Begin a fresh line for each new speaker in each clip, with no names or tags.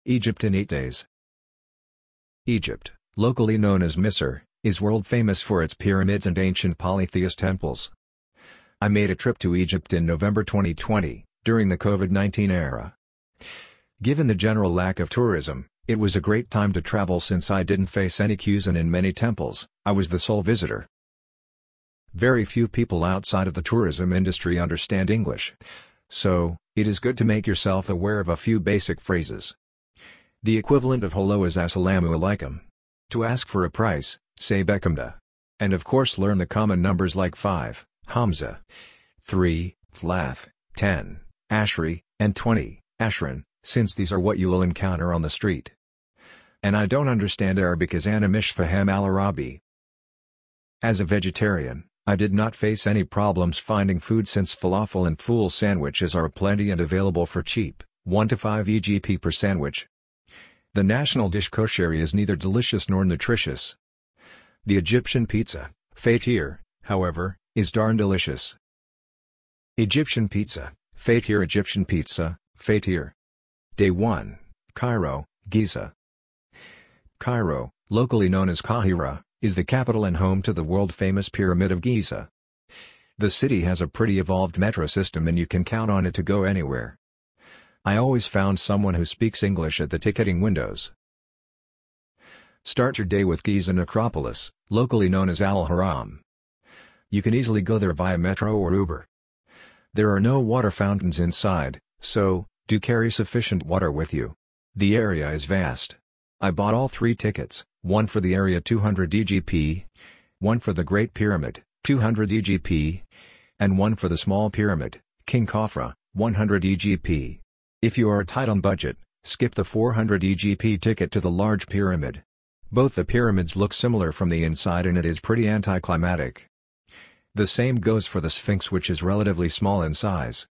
Egypt in 8 days. Egypt, locally known as Misr, is world famous for its pyramids and ancient polytheist temples. I made a trip to Egypt in November 2020, during the COVID-19 era. Given the general lack of tourism, it was a great time to travel since I didn't face any queues and in many temples, I was the sole visitor. Very few people outside of the tourism industry understand English. So, it is good to make yourself aware of a few basic phrases. The equivalent of hello is assalamu alaikum. To ask for a price, say bekamda. And of course learn the common numbers like 5, Hamza, 3, Thlath, 10, Ashri, and 20, Ashran, since these are what you will encounter on the street. And I don't understand Arabic as ana mish fahem al-Arabi. As a vegetarian, I did not face any problems finding food since falafel and fool sandwiches are plenty and available for cheap, 1 to 5 EGP per sandwich. The national dish kosheri is neither delicious nor nutritious. The Egyptian pizza, fatir, however, is darn delicious. Egyptian pizza, fatir. Egyptian pizza, fatir. Day 1, Cairo, Giza. Cairo, locally known as Qahira, is the capital and home to the world-famous Pyramid of Giza. The city has a pretty evolved metro system and you can count on it to go anywhere. I always found someone who speaks English at the ticketing windows. Start your day with Giza Necropolis, locally known as Al-Haram. You can easily go there via metro or Uber. There are no water fountains inside, so, do carry sufficient water with you. The area is vast. I bought all 3 tickets, one for the area 200 EGP, one for the Great Pyramid, 200 EGP, and one for the Small Pyramid, King Khafra, 100 EGP. If you are tight on budget, skip the 400 EGP ticket to the Large Pyramid. Both the pyramids look similar from the inside and it is pretty anticlimactic. The same goes for the Sphinx, which is relatively small in size.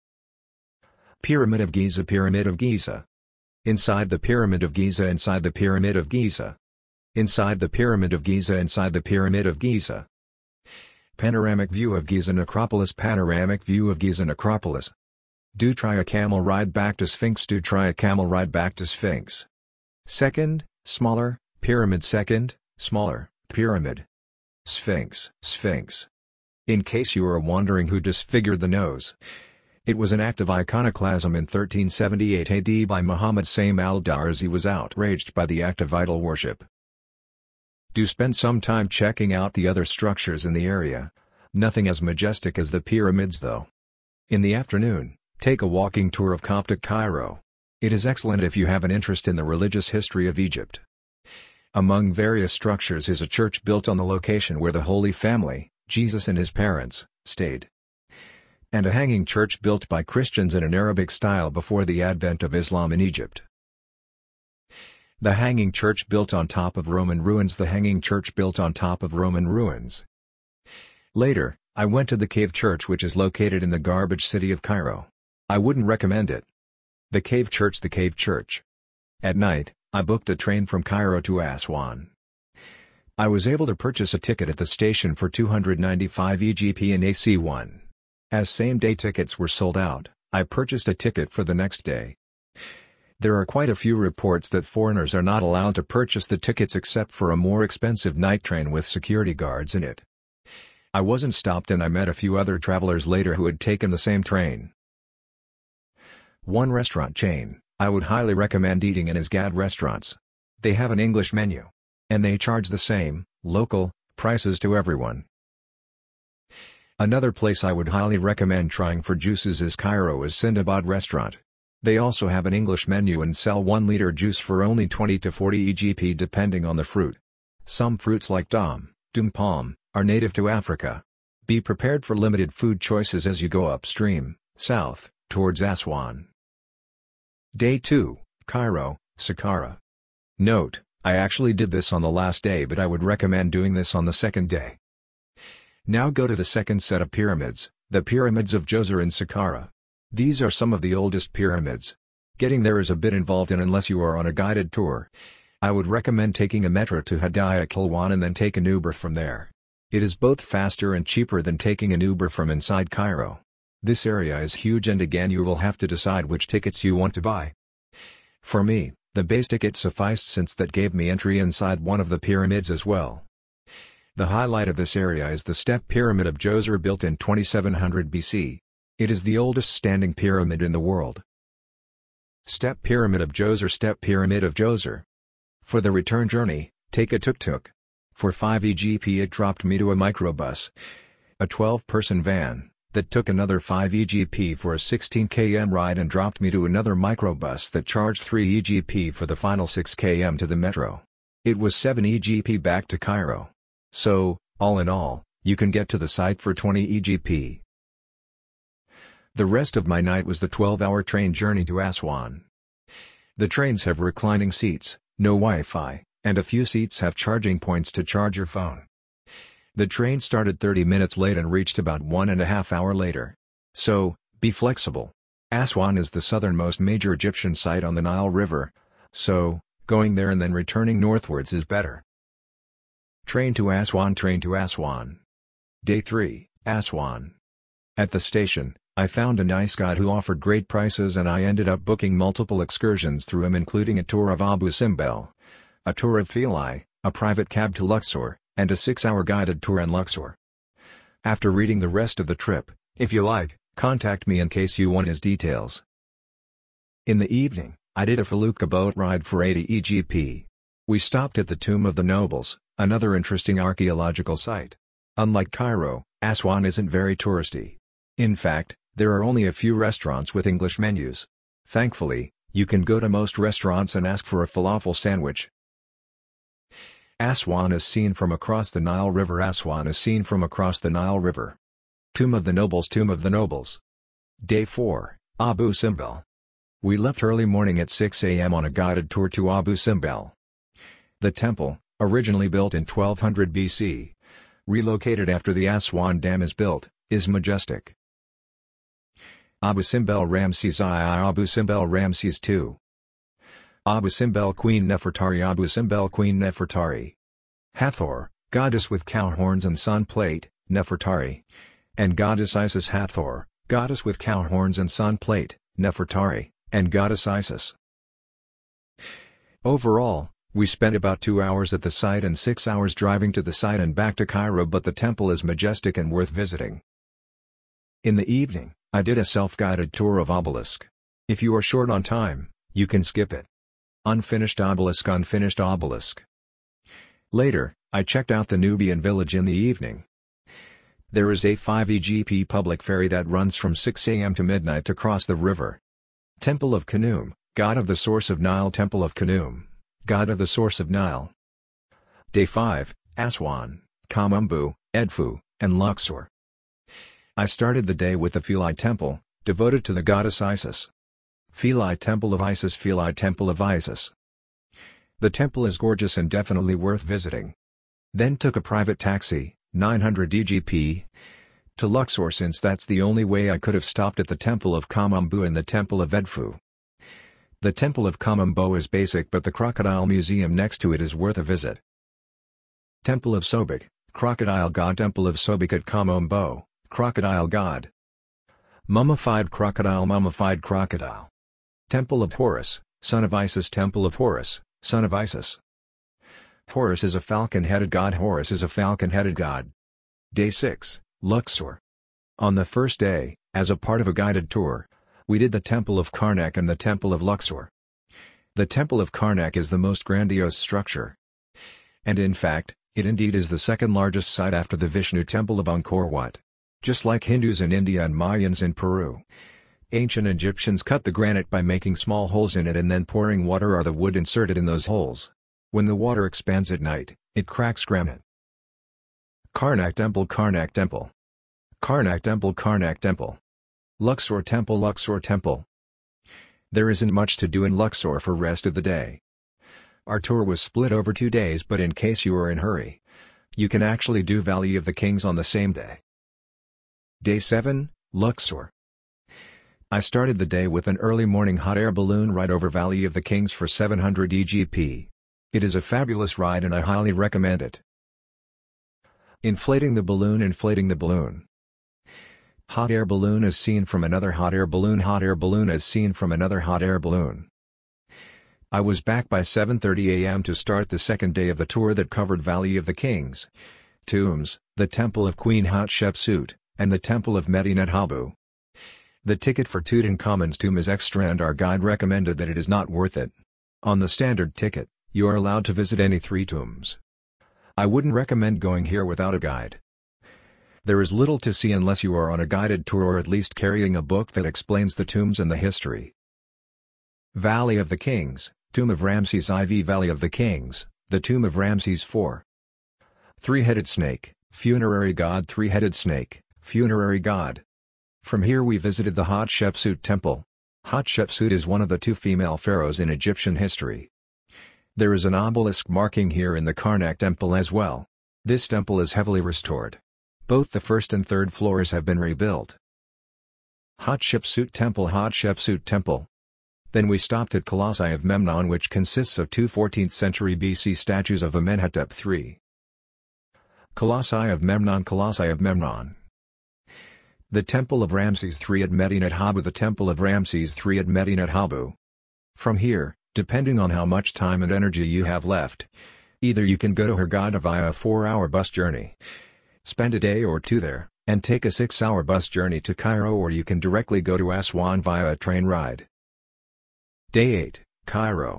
Pyramid of Giza. Pyramid of Giza. Inside the Pyramid of Giza. Inside the Pyramid of Giza. Inside the Pyramid of Giza. Inside the Pyramid of Giza. Panoramic view of Giza Necropolis. Panoramic view of Giza Necropolis. Do try a camel ride back to Sphinx. Do try a camel ride back to Sphinx. Second, smaller, pyramid. Second, smaller, pyramid. Sphinx. Sphinx. In case you are wondering who disfigured the nose, it was an act of iconoclasm in 1378 AD by Muhammad Saim al-Darzi. He was outraged by the act of idol worship. Do spend some time checking out the other structures in the area. Nothing as majestic as the pyramids though. In the afternoon, take a walking tour of Coptic Cairo. It is excellent if you have an interest in the religious history of Egypt. Among various structures is a church built on the location where the Holy Family, Jesus and his parents, stayed. And a hanging church built by Christians in an Arabic style before the advent of Islam in Egypt. The hanging church built on top of Roman ruins. The hanging church built on top of Roman ruins. Later, I went to the cave church, which is located in the garbage city of Cairo. I wouldn't recommend it. The cave church. The cave church. At night, I booked a train from Cairo to Aswan. I was able to purchase a ticket at the station for 295 EGP in AC1. As same-day tickets were sold out, I purchased a ticket for the next day. There are quite a few reports that foreigners are not allowed to purchase the tickets except for a more expensive night train with security guards in it. I wasn't stopped and I met a few other travelers later who had taken the same train. One restaurant chain I would highly recommend eating in is Gad Restaurants. They have an English menu. And they charge the same, local, prices to everyone. Another place I would highly recommend trying for juices is Cairo's Sindabad Restaurant. They also have an English menu and sell 1-liter juice for only 20 to 40 EGP depending on the fruit. Some fruits like dum palm, are native to Africa. Be prepared for limited food choices as you go upstream, south, towards Aswan. Day 2, Cairo, Saqqara. Note, I actually did this on the last day, but I would recommend doing this on the second day. Now go to the second set of pyramids, the pyramids of Djoser and Saqqara. These are some of the oldest pyramids. Getting there is a bit involved and unless you are on a guided tour, I would recommend taking a metro to Hadaya Kilwan and then take an Uber from there. It is both faster and cheaper than taking an Uber from inside Cairo. This area is huge and again you will have to decide which tickets you want to buy. For me, The base ticket sufficed since that gave me entry inside one of the pyramids as well. The highlight of this area is the Step Pyramid of Djoser built in 2700 BC. It is the oldest standing pyramid in the world. Step Pyramid of Djoser. Step Pyramid of Djoser. For the return journey, take a tuk-tuk. For 5 EGP it dropped me to a microbus, a 12-person van, that took another 5 EGP for a 16 km ride and dropped me to another microbus that charged 3 EGP for the final 6 km to the metro. It was 7 EGP back to Cairo. So, all in all, you can get to the site for 20 EGP. The rest of my night was the 12-hour train journey to Aswan. The trains have reclining seats, no Wi-Fi, and a few seats have charging points to charge your phone. The train started 30 minutes late and reached about 1.5 hours later. So, be flexible. Aswan is the southernmost major Egyptian site on the Nile River, so, going there and then returning northwards is better. Train to Aswan. Train to Aswan. Day 3, Aswan. At the station, I found a nice guide who offered great prices and I ended up booking multiple excursions through him, including a tour of Abu Simbel, a tour of Philae, a private cab to Luxor, and a 6-hour guided tour in Luxor. After reading the rest of the trip, if you like, contact me in case you want his details. In the evening, I did a felucca boat ride for 80 EGP. We stopped at the Tomb of the Nobles, another interesting archaeological site. Unlike Cairo, Aswan isn't very touristy. In fact, there are only a few restaurants with English menus. Thankfully, you can go to most restaurants and ask for a falafel sandwich. Aswan is seen from across the Nile River. Aswan is seen from across the Nile River. Tomb of the Nobles. Tomb of the Nobles. Day 4, Abu Simbel. We left early morning at 6 a.m. on a guided tour to Abu Simbel. The temple, originally built in 1200 BC, relocated after the Aswan Dam is built, is majestic. Abu Simbel Ramses I. Abu Simbel Ramses II. Abu Simbel Queen Nefertari. Abu Simbel Queen Nefertari. Hathor, goddess with cow horns and sun plate, Nefertari. And goddess Isis. Hathor, goddess with cow horns and sun plate, Nefertari, and goddess Isis. Overall, we spent about 2 hours at the site and 6 hours driving to the site and back to Cairo, but the temple is majestic and worth visiting. In the evening, I did a self-guided tour of Obelisk. If you are short on time, you can skip it. Unfinished Obelisk. Unfinished Obelisk. Later, I checked out the Nubian village in the evening. There is a 5 EGP public ferry that runs from 6 a.m. to midnight to cross the river. Temple of Khnum, god of the source of Nile. Temple of Khnum, god of the source of Nile. Day 5, Aswan, Kamumbu, Edfu, and Luxor. I started the day with the Philae Temple, devoted to the goddess Isis. Philae Temple of Isis. Philae Temple of Isis. The temple is gorgeous and definitely worth visiting. Then took a private taxi, 900 DGP, to Luxor, since that's the only way I could have stopped at the Temple of Kamumbu and the Temple of Edfu. The Temple of Kamumbu is basic, but the crocodile museum next to it is worth a visit. Temple of Sobek, crocodile god. Temple of Sobek at Kamumbu, crocodile god. Mummified crocodile. Mummified crocodile. Temple of Horus, son of Isis. Temple of Horus, son of Isis. Horus is a falcon-headed god. Horus is a falcon-headed god. Day 6, Luxor. On the first day, as a part of a guided tour, we did the Temple of Karnak and the Temple of Luxor. The Temple of Karnak is the most grandiose structure. And in fact, it indeed is the second largest site after the Vishnu Temple of Angkor Wat. Just like Hindus in India and Mayans in Peru, ancient Egyptians cut the granite by making small holes in it and then pouring water or the wood inserted in those holes. When the water expands at night, it cracks granite. Karnak Temple. Karnak Temple. Karnak Temple. Karnak Temple. Luxor Temple. Luxor Temple. There isn't much to do in Luxor for rest of the day. Our tour was split over 2 days, but in case you are in a hurry, you can actually do Valley of the Kings on the same day. Day 7, Luxor. I started the day with an early morning hot air balloon ride over Valley of the Kings for 700 EGP. It is a fabulous ride and I highly recommend it. Inflating the balloon. Inflating the balloon. Hot air balloon is seen from another hot air balloon. Hot air balloon is seen from another hot air balloon. I was back by 7:30 a.m. to start the second day of the tour that covered Valley of the Kings, Tombs, the Temple of Queen Hatshepsut, and the Temple of Medinet Habu. The ticket for Tutankhamun's tomb is extra and our guide recommended that it is not worth it. On the standard ticket, you are allowed to visit any 3 tombs. I wouldn't recommend going here without a guide. There is little to see unless you are on a guided tour or at least carrying a book that explains the tombs and the history. Valley of the Kings, Tomb of Ramses IV. Valley of the Kings, the Tomb of Ramses IV. Three-headed snake, funerary god. Three-headed snake, funerary god. From here we visited the Hatshepsut Temple. Hatshepsut is one of the 2 female pharaohs in Egyptian history. There is an obelisk marking here in the Karnak Temple as well. This temple is heavily restored. Both the first and third floors have been rebuilt. Hatshepsut Temple. Hatshepsut Temple. Then we stopped at Colossi of Memnon, which consists of 2 14th century BC statues of Amenhotep III. Colossi of Memnon. Colossi of Memnon. The Temple of Ramses III at Medinet Habu. The Temple of Ramses III at Medinet Habu. From here, depending on how much time and energy you have left, either you can go to Hurghada via a 4-hour bus journey, spend a day or 2 there, and take a 6-hour bus journey to Cairo, or you can directly go to Aswan via a train ride. Day 8, Cairo.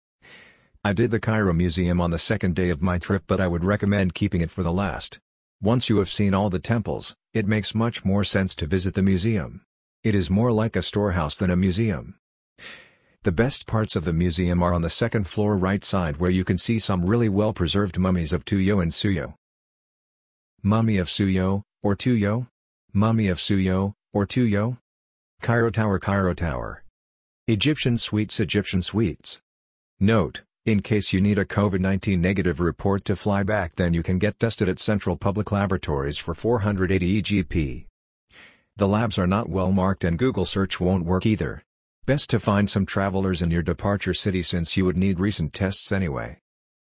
I did the Cairo Museum on the second day of my trip, but I would recommend keeping it for the last. Once you have seen all the temples, it makes much more sense to visit the museum. It is more like a storehouse than a museum. The best parts of the museum are on the second floor right side, where you can see some really well-preserved mummies of Tuyo and Suyo. Mummy of Suyo, or Tuyo? Mummy of Suyo, or Tuyo? Cairo Tower. Cairo Tower. Egyptian Suites. Egyptian Suites. Note: in case you need a COVID-19 negative report to fly back, then you can get tested at Central Public Laboratories for 480 EGP. The labs are not well marked and Google search won't work either. Best to find some travelers in your departure city, since you would need recent tests anyway.